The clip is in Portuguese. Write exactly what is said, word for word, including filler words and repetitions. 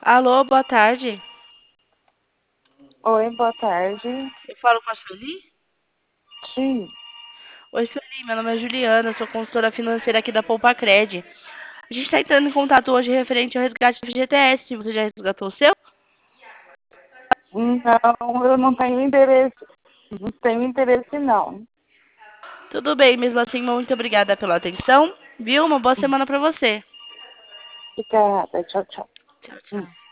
Alô, boa tarde. Oi, boa tarde. Eu falo com a Sueli? Sim. Oi, Sueli, meu nome é Juliana, eu sou consultora financeira aqui da Poupa Cred. A gente está entrando em contato hoje referente ao resgate do F G T S. Você já resgatou o seu? Não, eu não tenho interesse. Não tenho interesse, não. Tudo bem, mesmo assim, muito obrigada pela atenção. Viu? Uma boa semana para você. Obrigada. Tchau, tchau. Tchau, Hum. tchau.